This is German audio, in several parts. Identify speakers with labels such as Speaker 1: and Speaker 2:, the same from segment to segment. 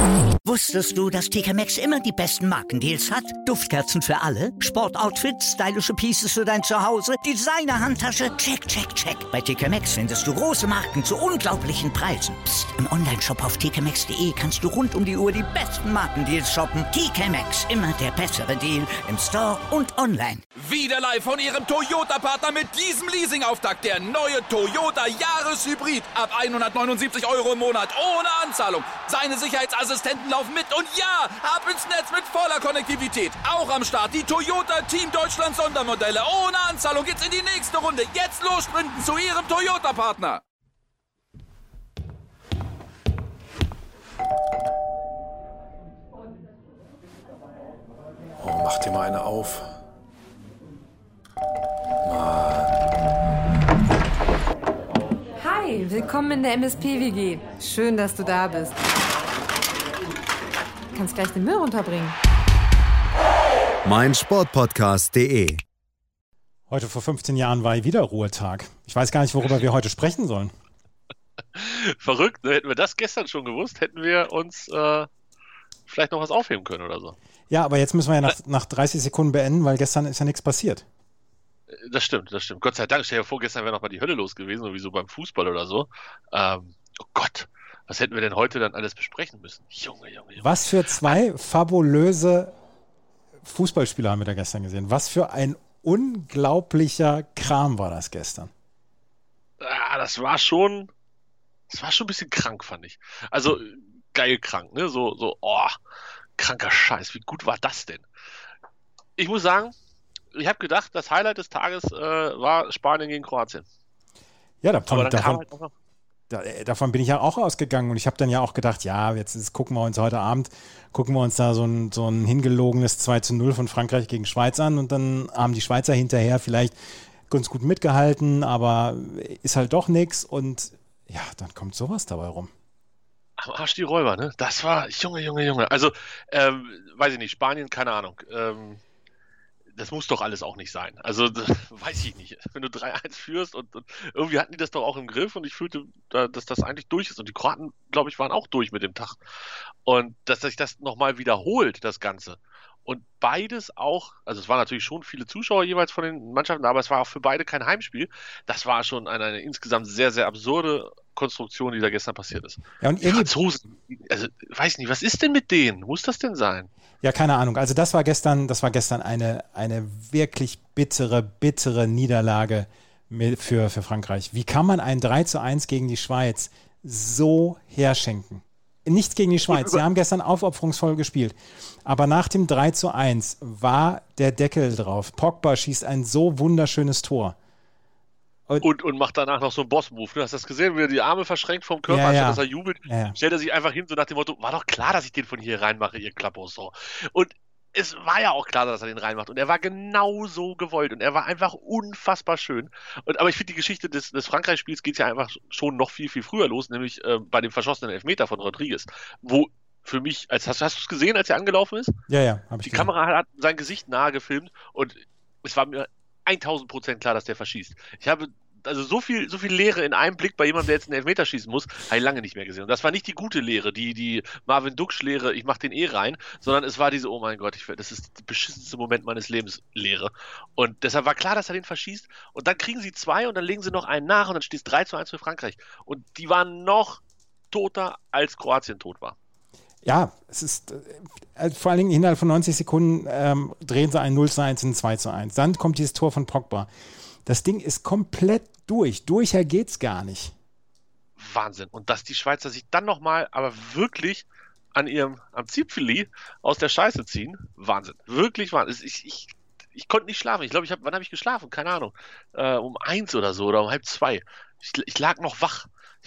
Speaker 1: Wusstest du, dass TK Maxx immer die besten Markendeals hat? Duftkerzen für alle, Sportoutfits, stylische Pieces für dein Zuhause, Designer-Handtasche, check, check, check. Bei TK Maxx findest du große Marken zu unglaublichen Preisen. Psst. Im Onlineshop auf tkmaxx.de kannst du rund um die Uhr die besten Markendeals shoppen. TK Maxx, immer der bessere Deal im Store und online.
Speaker 2: Wieder live von Ihrem Toyota-Partner mit diesem Leasing-Auftakt. Der neue Toyota Jahreshybrid. Ab 179 € im Monat. Ohne Anzahlung. Seine Sicherheitsassistenten laufen mit. Und ja, ab ins Netz mit voller Konnektivität. Auch am Start die Toyota Team Deutschland Sondermodelle. Ohne Anzahlung geht's in die nächste Runde. Jetzt los sprinten zu Ihrem Toyota-Partner.
Speaker 3: Oh, mach dir mal eine auf.
Speaker 4: Hi, willkommen in der MSP-WG. Schön, dass du da bist. Du kannst gleich den Müll runterbringen.
Speaker 5: meinsportpodcast.de.
Speaker 6: Heute vor 15 Jahren war wieder Ruhetag. Ich weiß gar nicht, worüber wir heute sprechen sollen.
Speaker 7: Verrückt, ne? Hätten wir das gestern schon gewusst, hätten wir uns vielleicht noch was aufheben können oder so.
Speaker 6: Ja, aber jetzt müssen wir ja nach 30 Sekunden beenden, weil gestern ist ja nichts passiert.
Speaker 7: Das stimmt. Gott sei Dank, stell dir vor, gestern wäre noch mal die Hölle los gewesen, sowieso beim Fußball oder so. Oh Gott, was hätten wir denn heute dann alles besprechen müssen? Junge.
Speaker 6: Was für zwei fabulöse Fußballspieler haben wir da gestern gesehen. Was für ein unglaublicher Kram war das gestern.
Speaker 7: Das war schon ein bisschen krank, fand ich. Also, geil krank, ne? Kranker Scheiß, wie gut war das denn? Ich muss sagen, ich habe gedacht, das Highlight des Tages war Spanien gegen Kroatien.
Speaker 6: Ja, davon bin ich ja auch ausgegangen und ich habe dann ja auch gedacht, ja, gucken wir uns heute Abend da so ein hingelogenes 2:0 von Frankreich gegen Schweiz an und dann haben die Schweizer hinterher vielleicht ganz gut mitgehalten, aber ist halt doch nichts und ja, dann kommt sowas dabei rum.
Speaker 7: Am Arsch die Räuber, ne? Das war, Junge. Also, weiß ich nicht, Spanien, keine Ahnung. Das muss doch alles auch nicht sein. Also, weiß ich nicht. Wenn du 3-1 führst und irgendwie hatten die das doch auch im Griff und ich fühlte, dass das eigentlich durch ist. Und die Kroaten, glaube ich, waren auch durch mit dem Tag. Und dass sich das nochmal wiederholt, das Ganze. Und beides auch, also es waren natürlich schon viele Zuschauer jeweils von den Mannschaften, aber es war auch für beide kein Heimspiel. Das war schon eine insgesamt sehr, sehr absurde Konstruktion, die da gestern passiert ist.
Speaker 6: Ja, und
Speaker 7: die Franzosen, also weiß nicht, was ist denn mit denen? Muss das denn sein?
Speaker 6: Ja, keine Ahnung. Also das war gestern eine wirklich bittere Niederlage für Frankreich. Wie kann man ein 3:1 gegen die Schweiz so herschenken? Nichts gegen die Schweiz. Sie haben gestern aufopferungsvoll gespielt. Aber nach dem 3:1 war der Deckel drauf. Pogba schießt ein so wunderschönes Tor.
Speaker 7: Und macht danach noch so einen Boss-Move. Du hast das gesehen, wie er die Arme verschränkt vom Körper, anstatt dass er jubelt. Ja. Stellt er sich einfach hin, so nach dem Motto, war doch klar, dass ich den von hier reinmache, ihr Klappos. So. Und es war ja auch klar, dass er den reinmacht. Und er war genauso gewollt. Und er war einfach unfassbar schön. Aber ich finde, die Geschichte des Frankreich-Spiels geht ja einfach schon noch viel, viel früher los, nämlich bei dem verschossenen Elfmeter von Rodriguez. Wo für mich, hast du es gesehen, als er angelaufen ist?
Speaker 6: Ja, habe ich
Speaker 7: gesehen. Die Kamera hat sein Gesicht nahe gefilmt und es war mir 1000% klar, dass der verschießt. Ich habe also so viel Leere in einem Blick bei jemandem, der jetzt einen Elfmeter schießen muss, habe ich lange nicht mehr gesehen. Und das war nicht die gute Leere, die Marvin Duksch-Leere, ich mach den rein, sondern es war diese, oh mein Gott, das ist der beschissenste Moment meines Lebens, Leere. Und deshalb war klar, dass er den verschießt. Und dann kriegen sie 2 und dann legen sie noch einen nach und dann steht es 3:1 für Frankreich. Und die waren noch toter, als Kroatien tot war.
Speaker 6: Ja, es ist vor allen Dingen innerhalb von 90 Sekunden drehen sie ein 0:1 in ein 2:1. Dann kommt dieses Tor von Pogba. Das Ding ist komplett durch. Durcher geht's gar nicht.
Speaker 7: Wahnsinn. Und dass die Schweizer sich dann nochmal, aber wirklich am Zipfeli aus der Scheiße ziehen. Wahnsinn. Wirklich Wahnsinn. Ich konnte nicht schlafen. Ich glaube, wann habe ich geschlafen? Keine Ahnung. Um 1 oder so oder um 1:30. Ich lag noch wach.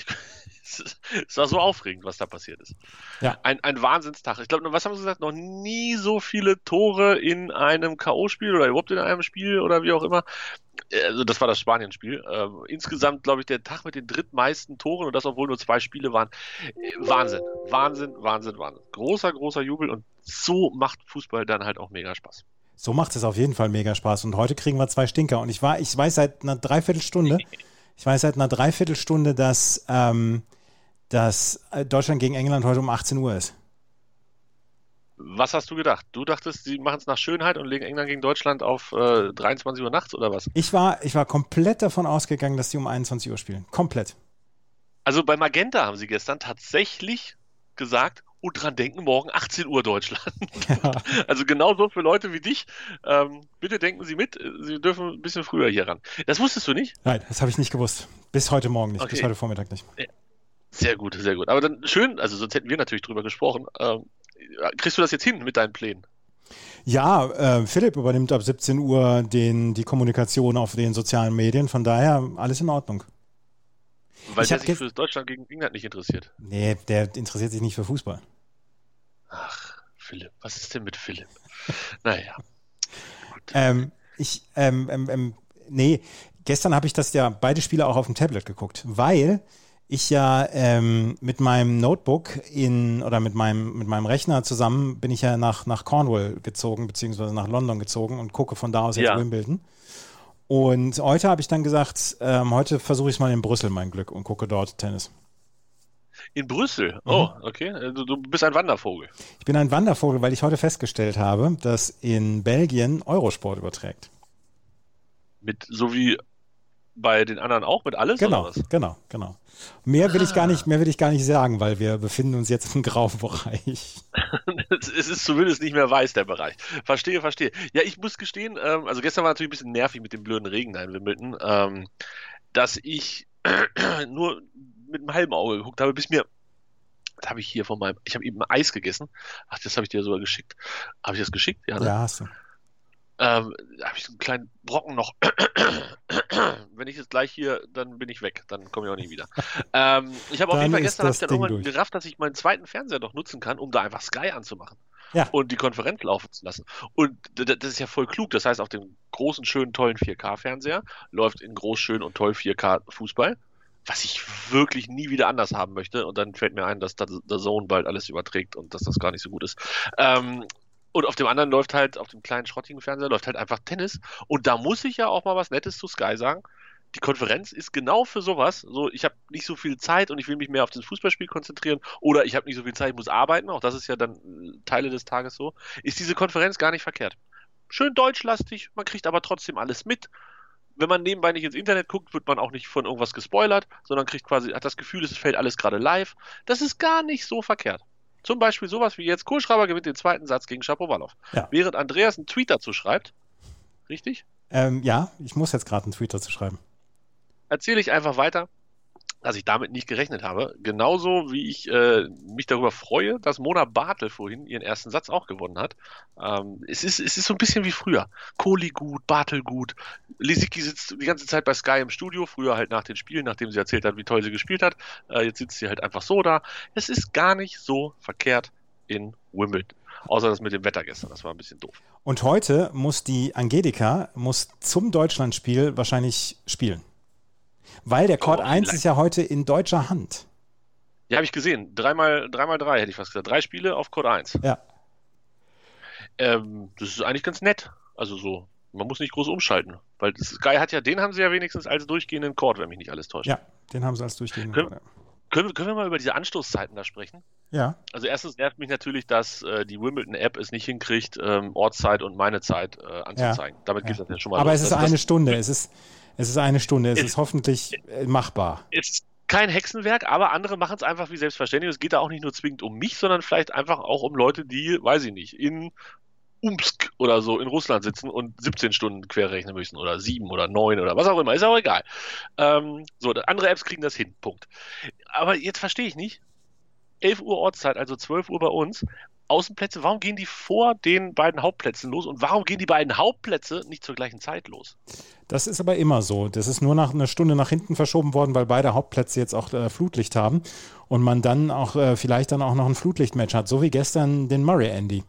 Speaker 7: Es war so aufregend, was da passiert ist.
Speaker 6: Ja.
Speaker 7: Ein Wahnsinnstag. Ich glaube, was haben Sie gesagt? Noch nie so viele Tore in einem K.O.-Spiel oder überhaupt in einem Spiel oder wie auch immer. Also das war das Spanien-Spiel. Insgesamt, glaube ich, der Tag mit den drittmeisten Toren und das, obwohl nur 2 Spiele waren. Wahnsinn. Großer Jubel und so macht Fußball dann halt auch mega Spaß.
Speaker 6: So macht es auf jeden Fall mega Spaß und heute kriegen wir 2 Stinker und ich weiß seit einer Dreiviertelstunde, dass Deutschland gegen England heute um 18 Uhr ist.
Speaker 7: Was hast du gedacht? Du dachtest, sie machen es nach Schönheit und legen England gegen Deutschland auf 23 Uhr nachts oder was?
Speaker 6: Ich war komplett davon ausgegangen, dass die um 21 Uhr spielen. Komplett.
Speaker 7: Also bei Magenta haben sie gestern tatsächlich gesagt, und dran denken, morgen 18 Uhr Deutschland.
Speaker 6: Ja.
Speaker 7: Also genauso für Leute wie dich. Bitte denken Sie mit, Sie dürfen ein bisschen früher hier ran. Das wusstest du nicht?
Speaker 6: Nein, das habe ich nicht gewusst. Bis heute Morgen nicht,
Speaker 7: Okay.
Speaker 6: bis heute Vormittag nicht.
Speaker 7: Sehr gut, sehr gut. Aber dann schön, also sonst hätten wir natürlich drüber gesprochen. Kriegst du das jetzt hin mit deinen Plänen?
Speaker 6: Ja, Philipp übernimmt ab 17 Uhr die Kommunikation auf den sozialen Medien, von daher alles in Ordnung.
Speaker 7: Weil
Speaker 6: Ich
Speaker 7: der
Speaker 6: hab
Speaker 7: sich für Deutschland gegen England nicht interessiert.
Speaker 6: Nee, der interessiert sich nicht für Fußball.
Speaker 7: Ach, Philipp, was ist denn mit Philipp? Naja.
Speaker 6: Nee, gestern habe ich das ja beide Spiele auch auf dem Tablet geguckt, weil ich ja mit meinem Notebook oder mit meinem Rechner zusammen bin ich ja nach Cornwall gezogen, beziehungsweise nach London gezogen und gucke von da aus jetzt Wimbledon. Und heute habe ich dann gesagt, heute versuche ich mal in Brüssel mein Glück und gucke dort Tennis.
Speaker 7: In Brüssel? Oh, okay. Du bist ein Wandervogel.
Speaker 6: Ich bin ein Wandervogel, weil ich heute festgestellt habe, dass in Belgien Eurosport überträgt.
Speaker 7: So wie bei den anderen auch, mit alles
Speaker 6: Genau,
Speaker 7: oder was?
Speaker 6: genau. Mehr will ich gar nicht sagen, weil wir befinden uns jetzt im grauen Bereich.
Speaker 7: Es ist zumindest nicht mehr weiß, der Bereich. Verstehe. Ja, ich muss gestehen, also gestern war natürlich ein bisschen nervig mit dem blöden Regen da in Wimbledon, dass ich nur mit einem halben Auge geguckt habe, bis mir, da habe ich hier ich habe eben Eis gegessen. Ach, das habe ich dir sogar geschickt. Habe ich das geschickt? Ja, ne?
Speaker 6: Ja, hast du.
Speaker 7: Da habe ich so einen kleinen Brocken noch. Wenn ich jetzt gleich hier, dann bin ich weg. Dann komme ich auch nicht wieder. Ich habe auf jeden Fall gestern irgendwann gerafft, dass ich meinen zweiten Fernseher doch nutzen kann, um da einfach Sky anzumachen.
Speaker 6: Ja.
Speaker 7: Und die Konferenz laufen zu lassen. Und das ist ja voll klug. Das heißt, auf dem großen, schönen, tollen 4K-Fernseher läuft in groß, schön und toll 4K Fußball, was ich wirklich nie wieder anders haben möchte. Und dann fällt mir ein, dass der DAZN bald alles überträgt und dass das gar nicht so gut ist. Und auf dem anderen läuft halt, auf dem kleinen schrottigen Fernseher läuft halt einfach Tennis. Und da muss ich ja auch mal was Nettes zu Sky sagen. Die Konferenz ist genau für sowas. So, ich habe nicht so viel Zeit und ich will mich mehr auf das Fußballspiel konzentrieren. Oder ich habe nicht so viel Zeit, ich muss arbeiten. Auch das ist ja dann Teile des Tages so. Ist diese Konferenz gar nicht verkehrt. Schön deutschlastig, man kriegt aber trotzdem alles mit. Wenn man nebenbei nicht ins Internet guckt, wird man auch nicht von irgendwas gespoilert, sondern hat das Gefühl, es fällt alles gerade live. Das ist gar nicht so verkehrt. Zum Beispiel sowas wie jetzt, Kohlschreiber gewinnt den zweiten Satz gegen Shapovalov.
Speaker 6: Ja.
Speaker 7: Während Andreas einen Tweet dazu schreibt, richtig?
Speaker 6: Ja, ich muss jetzt gerade einen Tweet dazu schreiben.
Speaker 7: Erzähle ich einfach weiter, dass ich damit nicht gerechnet habe. Genauso wie ich mich darüber freue, dass Mona Bartel vorhin ihren ersten Satz auch gewonnen hat. Es ist so ein bisschen wie früher. Kohli gut, Bartel gut. Lisicki sitzt die ganze Zeit bei Sky im Studio, früher halt nach den Spielen, nachdem sie erzählt hat, wie toll sie gespielt hat. Jetzt sitzt sie halt einfach so da. Es ist gar nicht so verkehrt in Wimbledon. Außer das mit dem Wetter gestern, das war ein bisschen doof.
Speaker 6: Und heute muss die Angelika zum Deutschlandspiel wahrscheinlich spielen. Weil der Court 1 ist ja heute in deutscher Hand.
Speaker 7: Ja, habe ich gesehen. 3x3 hätte ich fast gesagt. 3 Spiele auf Court 1.
Speaker 6: Ja.
Speaker 7: Das ist eigentlich ganz nett. Also so, man muss nicht groß umschalten. Weil Sky den haben sie ja wenigstens als durchgehenden Court, wenn mich nicht alles täuscht.
Speaker 6: Ja, den haben sie als durchgehenden Court.
Speaker 7: Können wir mal über diese Anstoßzeiten da sprechen?
Speaker 6: Ja.
Speaker 7: Also erstens nervt mich natürlich, dass die Wimbledon-App es nicht hinkriegt, Ortszeit und meine Zeit anzuzeigen. Damit geht das ja schon mal
Speaker 6: Aber
Speaker 7: los.
Speaker 6: es ist eine Stunde. Es ist eine Stunde. Es ist hoffentlich machbar.
Speaker 7: Es ist kein Hexenwerk, aber andere machen es einfach wie selbstverständlich. Es geht da auch nicht nur zwingend um mich, sondern vielleicht einfach auch um Leute, die, weiß ich nicht, in Umsk oder so in Russland sitzen und 17 Stunden querrechnen müssen oder 7 oder 9 oder was auch immer. Ist auch egal. Andere Apps kriegen das hin. Punkt. Aber jetzt verstehe ich nicht. 11 Uhr Ortszeit, also 12 Uhr bei uns. Außenplätze, warum gehen die vor den beiden Hauptplätzen los und warum gehen die beiden Hauptplätze nicht zur gleichen Zeit los?
Speaker 6: Das ist aber immer so. Das ist nur nach einer Stunde nach hinten verschoben worden, weil beide Hauptplätze jetzt auch Flutlicht haben und man dann auch vielleicht dann auch noch ein Flutlichtmatch hat, so wie gestern den Murray Andy.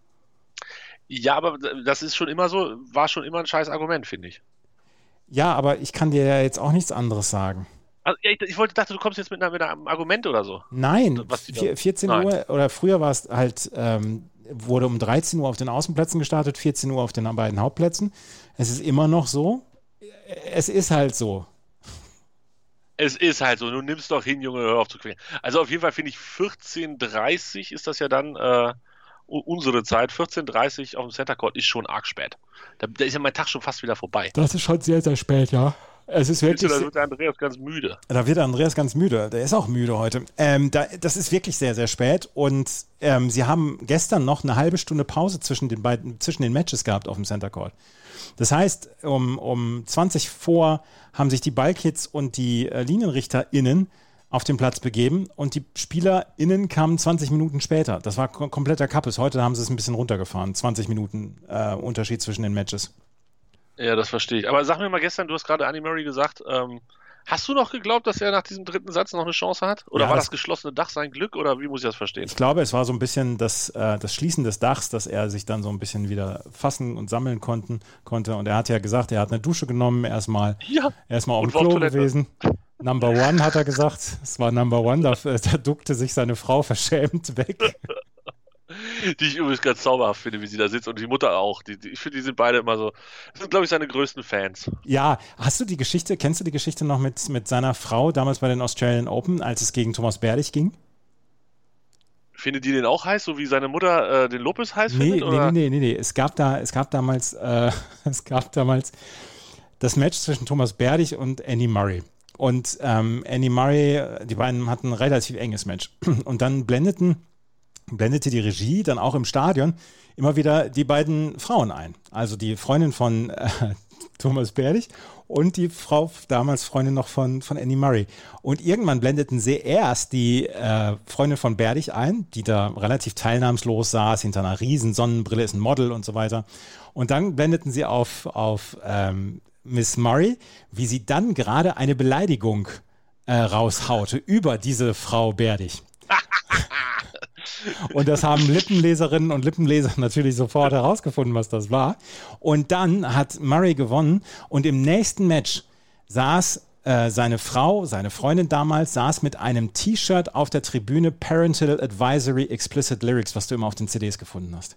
Speaker 7: Ja, aber das ist schon immer so, war schon immer ein scheiß Argument, finde ich.
Speaker 6: Ja, aber ich kann dir ja jetzt auch nichts anderes sagen.
Speaker 7: Also, ich dachte, du kommst jetzt mit einem Argument oder so.
Speaker 6: Nein, 14 Uhr oder früher war es halt, wurde um 13 Uhr auf den Außenplätzen gestartet, 14 Uhr auf den beiden Hauptplätzen. Es ist immer noch so. Es ist halt so.
Speaker 7: Es ist halt so. Du nimmst doch hin, Junge, hör auf zu quälen. Also auf jeden Fall finde ich 14:30 ist das ja dann unsere Zeit, 14:30 auf dem Center Court, ist schon arg spät. Da ist ja mein Tag schon fast wieder vorbei.
Speaker 6: Das ist schon sehr, sehr spät, ja. Es ist wirklich.
Speaker 7: Da wird der Andreas ganz müde.
Speaker 6: Da wird der Andreas ganz müde. Der ist auch müde heute. Das ist wirklich sehr, sehr spät. Und sie haben gestern noch eine halbe Stunde Pause zwischen den Matches gehabt auf dem Center Court. Das heißt, um 20 vor haben sich die Ballkids und die LinienrichterInnen auf den Platz begeben und die SpielerInnen kamen 20 Minuten später. Das war kompletter Kappes. Heute haben sie es ein bisschen runtergefahren. 20 Minuten Unterschied zwischen den Matches.
Speaker 7: Ja, das verstehe ich. Aber sag mir mal gestern, du hast gerade Annie Murray gesagt, hast du noch geglaubt, dass er nach diesem dritten Satz noch eine Chance hat? Oder
Speaker 6: ja,
Speaker 7: war das geschlossene Dach sein Glück? Oder wie muss ich das verstehen?
Speaker 6: Ich glaube, es war so ein bisschen das Schließen des Dachs, dass er sich dann so ein bisschen wieder fassen und sammeln konnte. Und er hat ja gesagt, er hat eine Dusche genommen, erstmal auf dem Klo gewesen. Number one, hat er gesagt. Es war Number one, da duckte sich seine Frau verschämt weg.
Speaker 7: Die ich übrigens ganz zauberhaft finde, wie sie da sitzt und die Mutter auch. Ich finde, die sind beide immer so, das sind, glaube ich, seine größten Fans.
Speaker 6: Ja, kennst du die Geschichte noch mit seiner Frau damals bei den Australian Open, als es gegen Thomas Berdych ging?
Speaker 7: Findet die den auch heiß, so wie seine Mutter den Lopez heiß findet?
Speaker 6: Nee. Es gab damals das Match zwischen Thomas Berdych und Andy Murray. Und Andy Murray, die beiden hatten ein relativ enges Match. Und dann blendete die Regie dann auch im Stadion immer wieder die beiden Frauen ein. Also die Freundin von Thomas Berdych und die Frau, damals Freundin noch von Andy Murray. Und irgendwann blendeten sie erst die Freundin von Berdych ein, die da relativ teilnahmslos saß, hinter einer riesen Sonnenbrille, ist ein Model und so weiter. Und dann blendeten sie auf Miss Murray, wie sie dann gerade eine Beleidigung raushaute über diese Frau Berdych. Und das haben Lippenleserinnen und Lippenleser natürlich sofort herausgefunden, was das war. Und dann hat Murray gewonnen und im nächsten Match saß seine Freundin damals, saß mit einem T-Shirt auf der Tribüne Parental Advisory Explicit Lyrics, was du immer auf den CDs gefunden hast.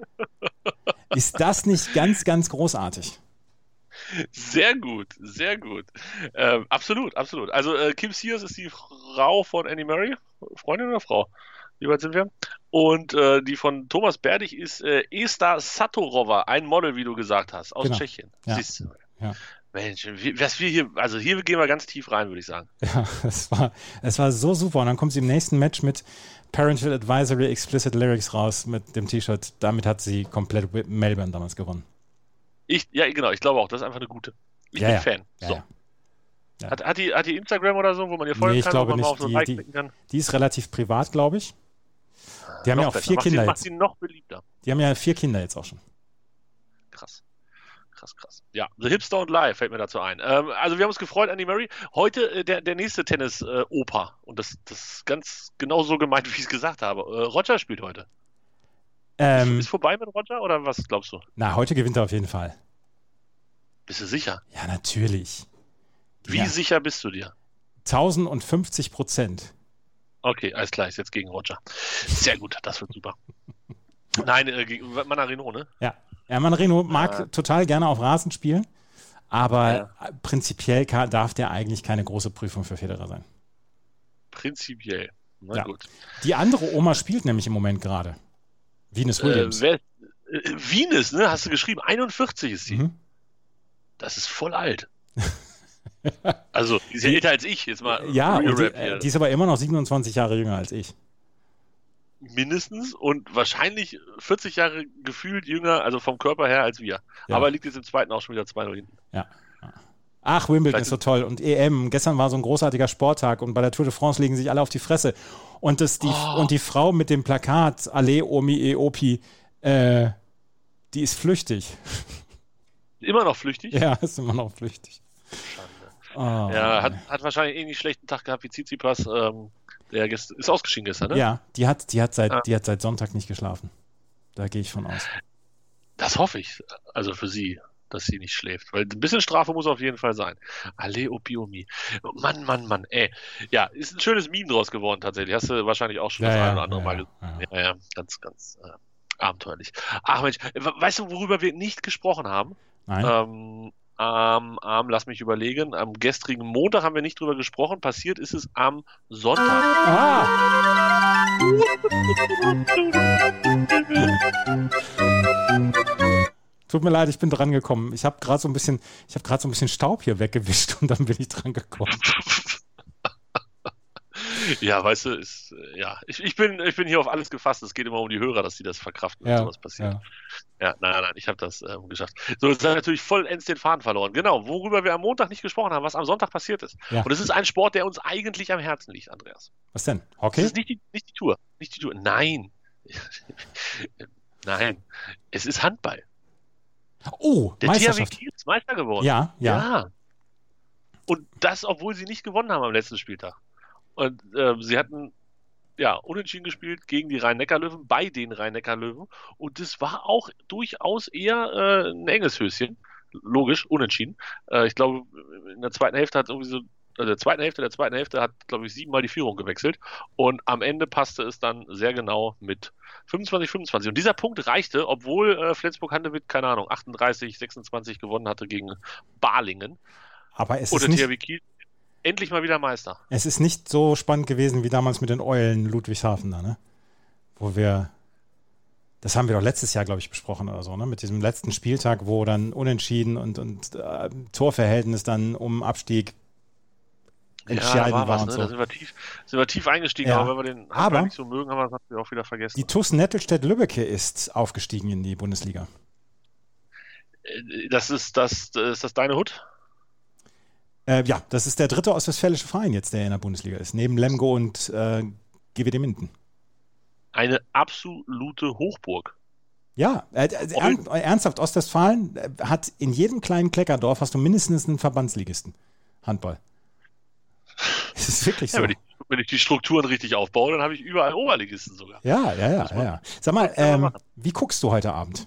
Speaker 6: Ist das nicht ganz, ganz großartig?
Speaker 7: Sehr gut, sehr gut. Absolut. Also Kim Sears ist die Frau von Andy Murray, Freundin oder Frau? Wie weit sind wir? Und die von Thomas Berdych ist Esta Satorova, ein Model, wie du gesagt hast, aus Tschechien.
Speaker 6: Ja.
Speaker 7: Siehst du?
Speaker 6: Ja.
Speaker 7: Mensch, hier gehen wir ganz tief rein, würde ich sagen.
Speaker 6: Ja, es war so super. Und dann kommt sie im nächsten Match mit Parental Advisory Explicit Lyrics raus mit dem T-Shirt. Damit hat sie komplett Melbourne damals gewonnen.
Speaker 7: Genau, ich glaube auch, das ist einfach eine gute. Ich bin Fan. So. Ja. Hat die Instagram oder so, wo man ihr folgen kann,
Speaker 6: glaube
Speaker 7: wo man
Speaker 6: nicht.
Speaker 7: mal auf so Like klicken kann?
Speaker 6: Die ist relativ privat, glaube ich. Die haben ja auch 4 Kinder jetzt.
Speaker 7: Macht sie noch beliebter.
Speaker 6: Die haben ja 4 Kinder jetzt auch schon.
Speaker 7: Krass. Ja, The Hipster und Live fällt mir dazu ein. Also wir haben uns gefreut, Andy Murray. Heute der nächste Tennis-Opa. Und das ist ganz genau so gemeint, wie ich es gesagt habe. Roger spielt heute. Ist vorbei mit Roger oder was glaubst du?
Speaker 6: Na, heute gewinnt er auf jeden Fall.
Speaker 7: Bist du sicher?
Speaker 6: Ja, natürlich.
Speaker 7: Wie sicher bist du dir?
Speaker 6: 1050%.
Speaker 7: Okay, alles klar, ist jetzt gegen Roger. Sehr gut, das wird super. Nein, gegen Mannarino, ne?
Speaker 6: Ja, Mannarino mag total gerne auf Rasen spielen, aber prinzipiell darf der eigentlich keine große Prüfung für Federer sein.
Speaker 7: Prinzipiell, na gut.
Speaker 6: Die andere Oma spielt nämlich im Moment gerade. Venus Williams.
Speaker 7: Venus, ne? Hast du geschrieben? 41 ist sie. Das ist voll alt. Also, die ist ja älter als ich. Jetzt mal
Speaker 6: die ist aber immer noch 27 Jahre jünger als ich.
Speaker 7: Mindestens und wahrscheinlich 40 Jahre gefühlt jünger, also vom Körper her, als wir.
Speaker 6: Ja.
Speaker 7: Aber liegt jetzt im zweiten auch schon wieder 2-0 hinten.
Speaker 6: Ja. Ach, Wimbledon ist so toll. Und EM, gestern war so ein großartiger Sporttag und bei der Tour de France legen sich alle auf die Fresse. Und die Frau mit dem Plakat, Ale Omi Eopi, die ist flüchtig.
Speaker 7: Immer noch flüchtig?
Speaker 6: Ja, ist immer noch flüchtig.
Speaker 7: Schande. Ja, hat wahrscheinlich einen schlechten Tag gehabt wie Tsitsipas. Der ist ausgeschieden gestern, ne?
Speaker 6: Ja, die hat seit Sonntag nicht geschlafen. Da gehe ich von aus.
Speaker 7: Das hoffe ich. Also für sie, dass sie nicht schläft. Weil ein bisschen Strafe muss auf jeden Fall sein. Ale Opiomi. Mann, ey. Ja, ist ein schönes Meme draus geworden tatsächlich. Hast du wahrscheinlich auch schon das ein oder andere Mal gesehen. Ja, ganz abenteuerlich. Ach Mensch, weißt du, worüber wir nicht gesprochen haben?
Speaker 6: Nein.
Speaker 7: Lass mich überlegen, am gestrigen Montag haben wir nicht drüber gesprochen, passiert ist es am Sonntag.
Speaker 6: Tut mir leid, ich bin dran gekommen. Ich habe gerade so ein bisschen Staub hier weggewischt und dann bin ich dran gekommen.
Speaker 7: Ja, weißt du, ich bin hier auf alles gefasst. Es geht immer um die Hörer, dass sie das verkraften, wenn sowas passiert. Ja, nein, ich habe das geschafft. So, jetzt haben wir natürlich vollends den Faden verloren. Genau, worüber wir am Montag nicht gesprochen haben, was am Sonntag passiert ist. Ja. Und es ist ein Sport, der uns eigentlich am Herzen liegt, Andreas.
Speaker 6: Was denn? Hockey?
Speaker 7: Es ist nicht die Tour. Nicht die Tour. Nein. Nein. Es ist Handball.
Speaker 6: Oh,
Speaker 7: der
Speaker 6: Meisterschaft.
Speaker 7: THW Kiel ist Meister geworden.
Speaker 6: Ja.
Speaker 7: Und das, obwohl sie nicht gewonnen haben am letzten Spieltag. Und sie hatten unentschieden gespielt gegen die Rhein-Neckar-Löwen, bei den Rhein-Neckar-Löwen. Und das war auch durchaus eher ein enges Höschen. Logisch, unentschieden. Ich glaube, in der zweiten Hälfte hat der zweiten Hälfte hat, glaube ich, 7-mal die Führung gewechselt. Und am Ende passte es dann sehr genau mit 25-25. Und dieser Punkt reichte, obwohl Flensburg-Handewitt, keine Ahnung, 38-26 gewonnen hatte gegen Balingen.
Speaker 6: Aber es
Speaker 7: und
Speaker 6: ist
Speaker 7: der
Speaker 6: nicht...
Speaker 7: THW Kiel endlich mal wieder Meister.
Speaker 6: Es ist nicht so spannend gewesen wie damals mit den Eulen Ludwigshafen da, ne? Das haben wir doch letztes Jahr, glaube ich, besprochen oder so, ne? Mit diesem letzten Spieltag, wo dann unentschieden und Torverhältnis dann um Abstieg entscheidend war und so.
Speaker 7: Da sind wir tief eingestiegen, aber wenn wir den Handball nicht so mögen, haben wir das natürlich auch wieder vergessen.
Speaker 6: Die TuS Nettelstedt-Lübbecke ist aufgestiegen in die Bundesliga.
Speaker 7: Ist das deine Hut?
Speaker 6: Ja, das ist der dritte ostwestfälische Verein jetzt, der in der Bundesliga ist, neben Lemgo und GWD Minden.
Speaker 7: Eine absolute Hochburg.
Speaker 6: Ja, ernsthaft, Ostwestfalen hat in jedem kleinen Kleckerdorf hast du mindestens einen Verbandsligisten. Handball. Es ist wirklich so.
Speaker 7: Ja, wenn ich die Strukturen richtig aufbaue, dann habe ich überall Oberligisten sogar.
Speaker 6: Ja. Sag mal, wie guckst du heute Abend?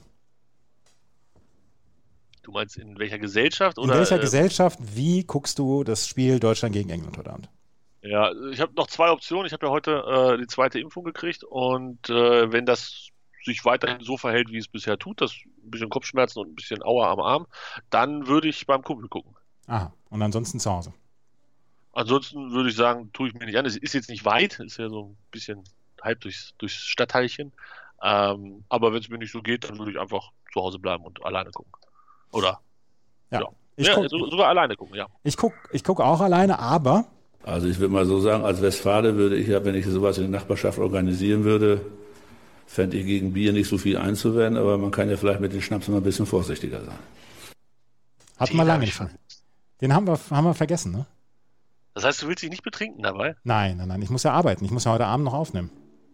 Speaker 7: Du meinst in welcher Gesellschaft?
Speaker 6: In welcher Gesellschaft, wie guckst du das Spiel Deutschland gegen England heute Abend?
Speaker 7: Ja, ich habe noch zwei Optionen. Ich habe ja heute die zweite Impfung gekriegt und wenn das sich weiterhin so verhält, wie es bisher tut, das ein bisschen Kopfschmerzen und ein bisschen Aua am Arm, dann würde ich beim Kumpel gucken.
Speaker 6: Aha, und ansonsten zu Hause?
Speaker 7: Ansonsten würde ich sagen, tue ich mir nicht an. Es ist jetzt nicht weit, ist ja so ein bisschen halb durchs Stadtteilchen. Aber wenn es mir nicht so geht, dann würde ich einfach zu Hause bleiben und alleine gucken. Oder?
Speaker 6: Ja.
Speaker 7: Sogar alleine gucken, ja.
Speaker 6: Ich guck auch alleine, aber...
Speaker 3: Also ich würde mal so sagen, als Westfale würde ich ja, wenn ich sowas in der Nachbarschaft organisieren würde, fände ich gegen Bier nicht so viel einzuwenden, aber man kann ja vielleicht mit den Schnaps immer ein bisschen vorsichtiger sein.
Speaker 6: Hatten wir lange nicht. Den haben wir vergessen, ne?
Speaker 7: Das heißt, du willst dich nicht betrinken dabei?
Speaker 6: Nein. Ich muss ja arbeiten. Ich muss ja heute Abend noch aufnehmen.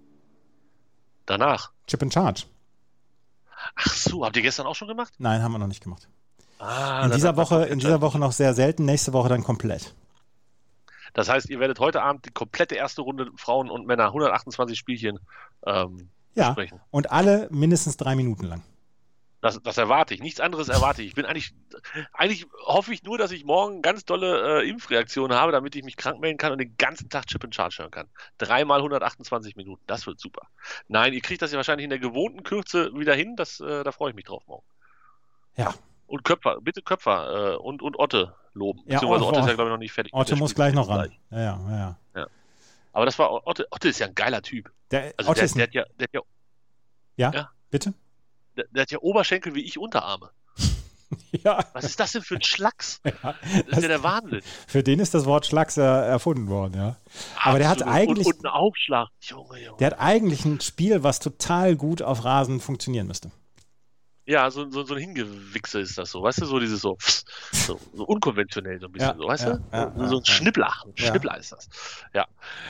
Speaker 7: Danach?
Speaker 6: Chip and Charge.
Speaker 7: Ach so, habt ihr gestern auch schon gemacht?
Speaker 6: Nein, haben wir noch nicht gemacht. In dieser Woche noch sehr selten, nächste Woche dann komplett.
Speaker 7: Das heißt, ihr werdet heute Abend die komplette erste Runde Frauen und Männer, 128 Spielchen besprechen. Und
Speaker 6: alle mindestens 3 Minuten lang.
Speaker 7: Das erwarte ich. Nichts anderes erwarte ich. Ich bin eigentlich hoffe ich nur, dass ich morgen ganz tolle Impfreaktionen habe, damit ich mich krank melden kann und den ganzen Tag Chip and Charge hören kann. 3 mal 128 Minuten. Das wird super. Nein, ihr kriegt das ja wahrscheinlich in der gewohnten Kürze wieder hin. Da freue ich mich drauf morgen.
Speaker 6: Ja.
Speaker 7: Und Köpfer und Otte loben. Ja, beziehungsweise Otte ist ja, glaube ich, noch nicht fertig.
Speaker 6: Otte muss gleich noch ran. Ja.
Speaker 7: Aber das war Otte. Otte ist ja ein geiler Typ.
Speaker 6: Der hat ja. Ja, bitte?
Speaker 7: Der hat ja Oberschenkel wie ich Unterarme.
Speaker 6: Ja.
Speaker 7: Was ist das denn für ein Schlacks? Ja, das ist ja der Wahnsinn.
Speaker 6: Für den ist das Wort Schlacks erfunden worden, ja. Aber der hat eigentlich...
Speaker 7: Und einen Aufschlag. Junge.
Speaker 6: Der hat eigentlich ein Spiel, was total gut auf Rasen funktionieren müsste.
Speaker 7: Ja, so ein Hingewichse ist das so. Weißt du, so dieses so unkonventionell so ein bisschen. So, weißt du? So ein Schnippler. Ein Schnippler ist das. Ja.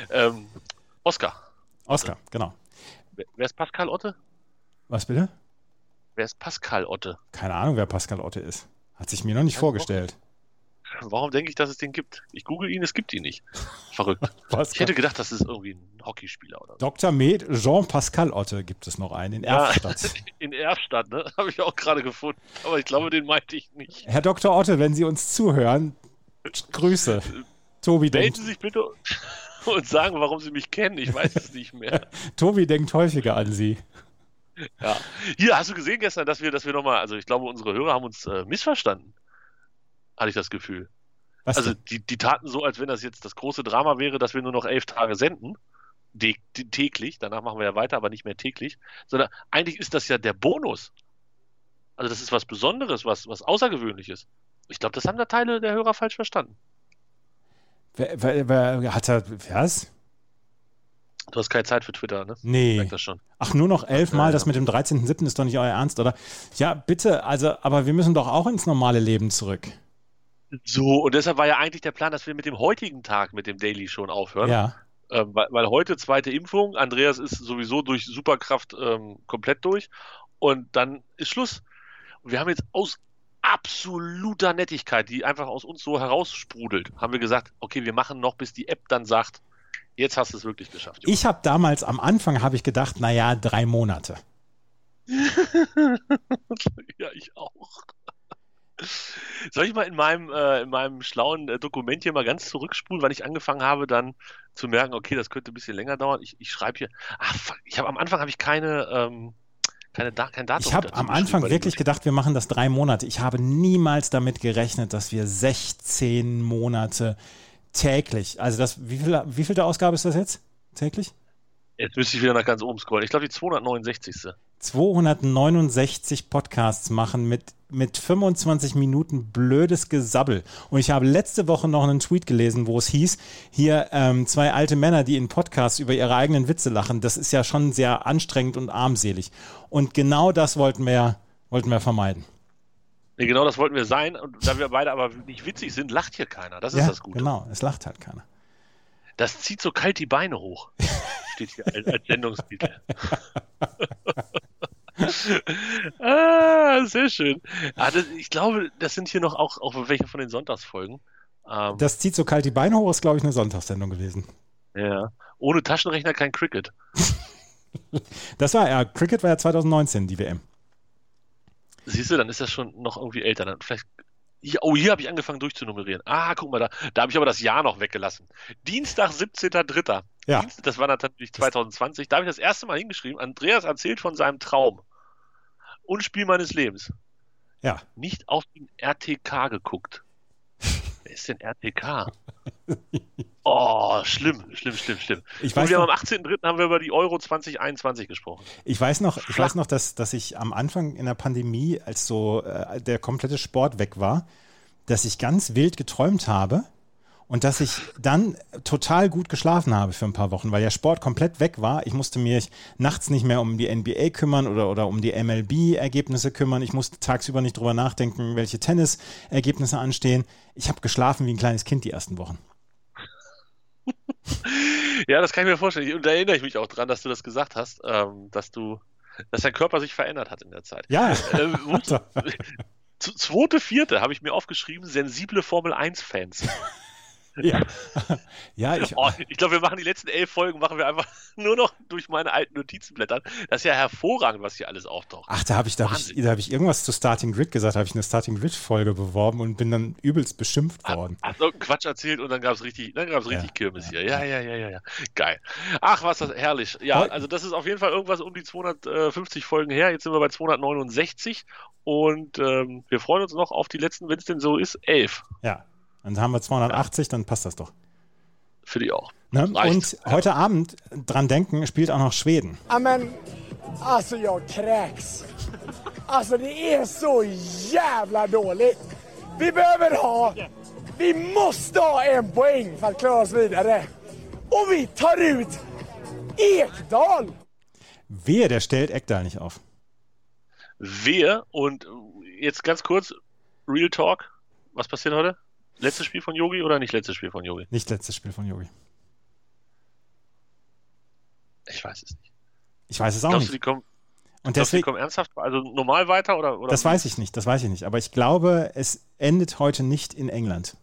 Speaker 7: Oskar,
Speaker 6: genau.
Speaker 7: Wer ist Pascal Otte?
Speaker 6: Was bitte?
Speaker 7: Wer ist Pascal Otte?
Speaker 6: Keine Ahnung, wer Pascal Otte ist. Hat sich mir noch nicht vorgestellt.
Speaker 7: Warum denke ich, dass es den gibt? Ich google ihn, es gibt ihn nicht. Verrückt. Ich hätte gedacht, das ist irgendwie ein Hockeyspieler oder so.
Speaker 6: Dr. Med Jean-Pascal Otte gibt es noch einen in Erftstadt.
Speaker 7: In Erftstadt, ne? Habe ich auch gerade gefunden. Aber ich glaube, den meinte ich nicht.
Speaker 6: Herr Dr. Otte, wenn Sie uns zuhören, Grüße. Tobi
Speaker 7: melden Sie sich bitte und sagen, warum Sie mich kennen. Ich weiß es nicht mehr.
Speaker 6: Tobi denkt häufiger an Sie.
Speaker 7: Ja. Hier, hast du gesehen gestern, dass wir nochmal, also ich glaube, unsere Hörer haben uns missverstanden. Hatte ich das Gefühl.
Speaker 6: Was
Speaker 7: also
Speaker 6: denn?
Speaker 7: die taten so, als wenn das jetzt das große Drama wäre, dass wir nur noch 11 Tage senden. Täglich. Danach machen wir ja weiter, aber nicht mehr täglich. Sondern eigentlich ist das ja der Bonus. Also das ist was Besonderes, was Außergewöhnliches. Ich glaube, das haben da Teile der Hörer falsch verstanden.
Speaker 6: Wer hat er, was?
Speaker 7: Du hast keine Zeit für Twitter, ne?
Speaker 6: Nee.
Speaker 7: Ich merk das schon.
Speaker 6: Ach, nur noch 11 Mal, das mit dem 13.07. ist doch nicht euer Ernst, oder? Ja, bitte, also, aber wir müssen doch auch ins normale Leben zurück.
Speaker 7: So, und deshalb war ja eigentlich der Plan, dass wir mit dem heutigen Tag mit dem Daily schon aufhören.
Speaker 6: Ja.
Speaker 7: Weil heute zweite Impfung, Andreas ist sowieso durch Superkraft komplett durch und dann ist Schluss. Und wir haben jetzt aus absoluter Nettigkeit, die einfach aus uns so heraussprudelt, haben wir gesagt, okay, wir machen noch, bis die App dann sagt, jetzt hast du es wirklich geschafft. Junge.
Speaker 6: Ich habe damals, am Anfang habe ich gedacht, 3 Monate.
Speaker 7: Ja, ich auch. Soll ich mal in meinem schlauen Dokument hier mal ganz zurückspulen, weil ich angefangen habe, dann zu merken, okay, das könnte ein bisschen länger dauern. Ich schreibe hier, fuck, am Anfang habe ich kein Datum.
Speaker 6: Ich habe am Anfang wirklich gedacht, wir machen das 3 Monate. Ich habe niemals damit gerechnet, dass wir 16 Monate täglich, also wie viel der Ausgabe ist das jetzt? Täglich?
Speaker 7: Jetzt müsste ich wieder nach ganz oben scrollen. Ich glaube, die 269.
Speaker 6: 269 Podcasts machen mit 25 Minuten blödes Gesabbel. Und ich habe letzte Woche noch einen Tweet gelesen, wo es hieß, hier 2 alte Männer, die in Podcasts über ihre eigenen Witze lachen. Das ist ja schon sehr anstrengend und armselig. Und genau das wollten wir vermeiden.
Speaker 7: Nee, genau das wollten wir sein. Und da wir beide aber nicht witzig sind, lacht hier keiner. Das ist das Gute.
Speaker 6: Genau, es lacht halt keiner.
Speaker 7: Das zieht so kalt die Beine hoch. Steht hier als Sendungstitel. Sehr schön. Ich glaube, das sind hier noch auch welche von den Sonntagsfolgen.
Speaker 6: Das zieht so kalt die Beine hoch, ist, glaube ich, eine Sonntagssendung gewesen.
Speaker 7: Ja. Ohne Taschenrechner kein Cricket.
Speaker 6: Cricket war ja 2019, die WM.
Speaker 7: Siehst du, dann ist das schon noch irgendwie älter. Dann vielleicht. Hier habe ich angefangen durchzunummerieren. Guck mal, da habe ich aber das Jahr noch weggelassen. Dienstag, 17.03.
Speaker 6: Ja.
Speaker 7: Das war natürlich 2020. Da habe ich das erste Mal hingeschrieben. Andreas erzählt von seinem Traum. Und Spiel meines Lebens.
Speaker 6: Ja.
Speaker 7: Nicht auf den RTK geguckt. Wer ist denn RTK? Oh, schlimm. Und wir haben am 18.03. haben wir über die Euro 2021 gesprochen.
Speaker 6: Ich weiß noch, dass ich am Anfang in der Pandemie, als so der komplette Sport weg war, dass ich ganz wild geträumt habe und dass ich dann total gut geschlafen habe für ein paar Wochen, weil der Sport komplett weg war. Ich musste mich nachts nicht mehr um die NBA kümmern oder um die MLB-Ergebnisse kümmern. Ich musste tagsüber nicht drüber nachdenken, welche Tennis-Ergebnisse anstehen. Ich habe geschlafen wie ein kleines Kind die ersten Wochen.
Speaker 7: Ja, das kann ich mir vorstellen. Und da erinnere ich mich auch dran, dass du das gesagt hast, dass dein Körper sich verändert hat in der Zeit.
Speaker 6: Ja.
Speaker 7: 2.4. habe ich mir aufgeschrieben, sensible Formel-1-Fans.
Speaker 6: Ja,
Speaker 7: ich glaube, wir machen die letzten 11 Folgen, machen wir einfach nur noch durch meine alten Notizen blättern. Das ist ja hervorragend, was hier alles auftaucht.
Speaker 6: Ach, da habe ich irgendwas zu Starting Grid gesagt, habe ich eine Starting Grid-Folge beworben und bin dann übelst beschimpft worden.
Speaker 7: Hast du Quatsch erzählt und dann gab es richtig Kirmes hier. Ja. Geil. Ach, was das herrlich. Ja, also das ist auf jeden Fall irgendwas um die 250 Folgen her. Jetzt sind wir bei 269 und wir freuen uns noch auf die letzten, wenn es denn so ist, 11.
Speaker 6: Ja. Dann haben wir 280, dann passt das doch.
Speaker 7: Für die auch.
Speaker 6: Ne? Und heute Abend, dran denken, spielt auch noch Schweden.
Speaker 5: Amen, alltså jag kräks. Alltså det är så jävla dåligt. Vi måste ha en poäng för att klara oss vidare. Och vi tar ut Ekdal.
Speaker 6: Wehe, der stellt Ekdal nicht auf.
Speaker 7: Wehe, und jetzt ganz kurz, Real Talk, was passiert heute? Letztes Spiel von Yogi oder nicht letztes Spiel von Yogi?
Speaker 6: Nicht letztes Spiel von Yogi.
Speaker 7: Ich weiß es nicht.
Speaker 6: Ich weiß es auch
Speaker 7: nicht.
Speaker 6: Die
Speaker 7: kommen ernsthaft, also normal weiter? Oder
Speaker 6: das weiß ich nicht, aber ich glaube, es endet heute nicht in England.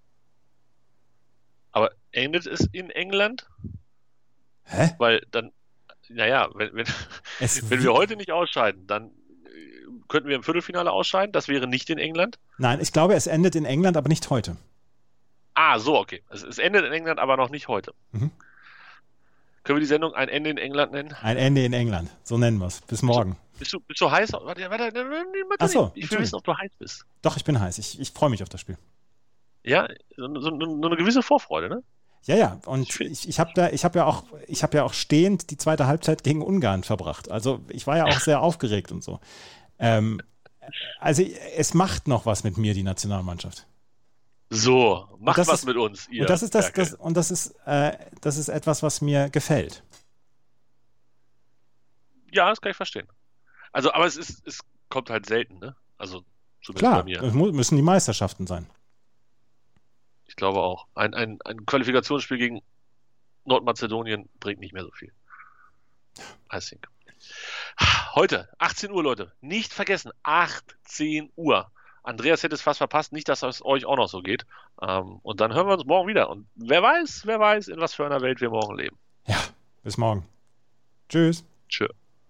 Speaker 7: Aber endet es in England?
Speaker 6: Hä?
Speaker 7: Weil dann, wenn wir heute nicht ausscheiden, dann könnten wir im Viertelfinale ausscheiden. Das wäre nicht in England?
Speaker 6: Nein, ich glaube, es endet in England, aber nicht heute.
Speaker 7: So, okay. Es endet in England, aber noch nicht heute.
Speaker 6: Mhm.
Speaker 7: Können wir die Sendung ein Ende in England nennen?
Speaker 6: Ein Ende in England, so nennen wir es. Bis morgen.
Speaker 7: Bist du heiß? Warte,
Speaker 6: Achso,
Speaker 7: ich will wissen, ob du heiß bist.
Speaker 6: Doch, ich bin heiß. Ich freue mich auf das Spiel.
Speaker 7: Ja, so eine gewisse Vorfreude, ne?
Speaker 6: Ja, und ich habe ja auch stehend die zweite Halbzeit gegen Ungarn verbracht. Also ich war ja auch sehr aufgeregt und so. Also es macht noch was mit mir, die Nationalmannschaft.
Speaker 7: So, macht was
Speaker 6: ist,
Speaker 7: mit uns, ihr.
Speaker 6: Und das ist das ist etwas, was mir gefällt.
Speaker 7: Ja, das kann ich verstehen. Also, aber es kommt halt selten, ne? Also zumindest
Speaker 6: Klar,
Speaker 7: bei mir.
Speaker 6: es müssen die Meisterschaften sein.
Speaker 7: Ich glaube auch. Ein Qualifikationsspiel gegen Nordmazedonien bringt nicht mehr so viel. I think. Heute, 18 Uhr, Leute. Nicht vergessen, 18 Uhr. Andreas hätte es fast verpasst, nicht, dass es euch auch noch so geht. Und dann hören wir uns morgen wieder. Und wer weiß, in was für einer Welt wir morgen leben.
Speaker 6: Ja, bis morgen. Tschüss.
Speaker 7: Tschö.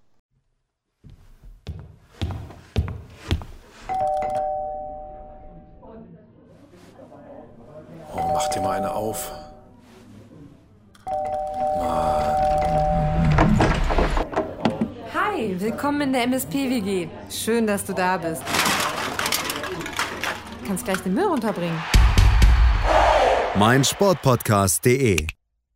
Speaker 8: Oh, mach dir mal eine auf.
Speaker 4: Hi, willkommen in der MSP-WG. Schön, dass du da bist. Du kannst gleich den Müll runterbringen.
Speaker 9: meinsportpodcast.de.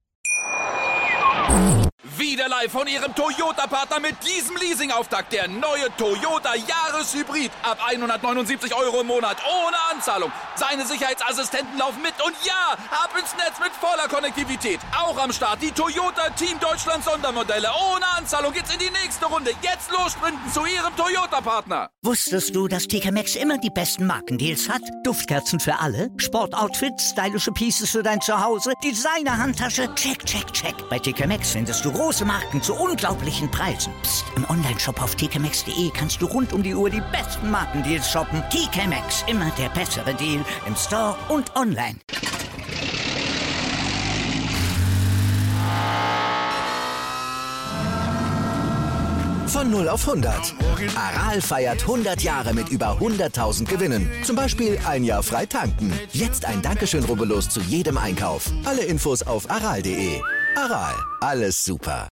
Speaker 2: Wieder live von Ihrem Toyota-Partner mit diesem Leasing-Auftakt. Der neue Toyota Jahreshybrid. Ab 179 € im Monat. Ohne Anzahlung. Seine Sicherheitsassistenten laufen mit. Und ja, ab ins Netz mit voller Konnektivität. Auch am Start die Toyota Team Deutschland Sondermodelle. Ohne Anzahlung geht's in die nächste Runde. Jetzt los sprinten zu Ihrem Toyota-Partner.
Speaker 1: Wusstest du, dass TK Maxx immer die besten Markendeals hat? Duftkerzen für alle, Sportoutfits, stylische Pieces für dein Zuhause, Designer-Handtasche, check, check, check. Bei TK Maxx findest du große Marken zu unglaublichen Preisen. Psst. Im Onlineshop auf tkmaxx.de kannst du rund um die Uhr die besten Markendeals shoppen. TK Maxx, immer der bessere Deal im Store und online.
Speaker 9: Von 0 auf 100. Aral feiert 100 Jahre mit über 100.000 Gewinnen. Zum Beispiel ein Jahr frei tanken. Jetzt ein Dankeschön, rubbellos zu jedem Einkauf. Alle Infos auf aral.de. Aral, alles super.